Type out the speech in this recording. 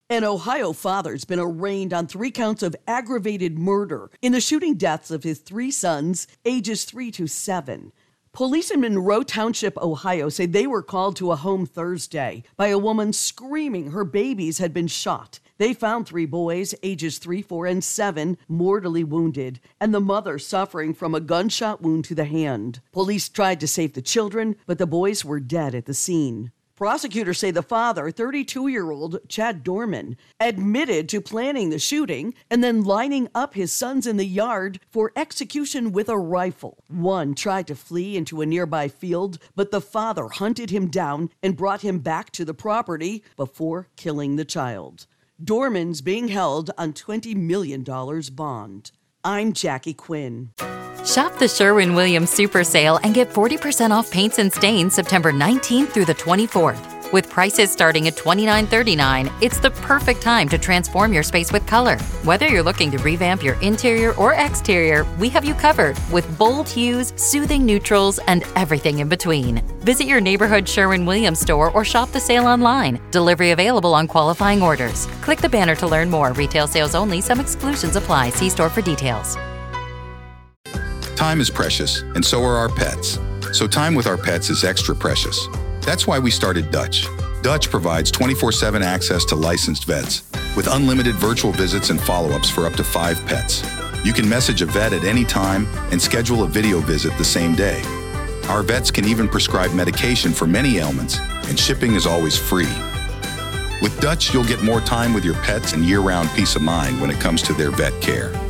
An Ohio father's been arraigned on 3 counts of aggravated murder in the shooting deaths of his 3 sons, ages 3 to 7. Police in Monroe Township, Ohio, say they were called to a home Thursday by a woman screaming her babies had been shot. They found 3 boys, ages 3, 4, and 7, mortally wounded, and the mother suffering from a gunshot wound to the hand. Police tried to save the children, but the boys were dead at the scene. Prosecutors say the father, 32-year-old Chad Dorman, admitted to planning the shooting and then lining up his sons in the yard for execution with a rifle. One tried to flee into a nearby field, but the father hunted him down and brought him back to the property before killing the child. Dorman's being held on $20 million bond. I'm Jackie Quinn. Shop the Sherwin-Williams Super Sale and get 40% off paints and stains September 19th through the 24th. With prices starting at $29.39, it's the perfect time to transform your space with color. Whether you're looking to revamp your interior or exterior, we have you covered with bold hues, soothing neutrals, and everything in between. Visit your neighborhood Sherwin-Williams store or shop the sale online. Delivery available on qualifying orders. Click the banner to learn more. Retail sales only. Some exclusions apply. See store for details. Time is precious, and so are our pets. So time with our pets is extra precious. That's why we started Dutch. Dutch provides 24/7 access to licensed vets with unlimited virtual visits and follow-ups for up to 5 pets. You can message a vet at any time and schedule a video visit the same day. Our vets can even prescribe medication for many ailments, and shipping is always free. With Dutch, you'll get more time with your pets and year-round peace of mind when it comes to their vet care.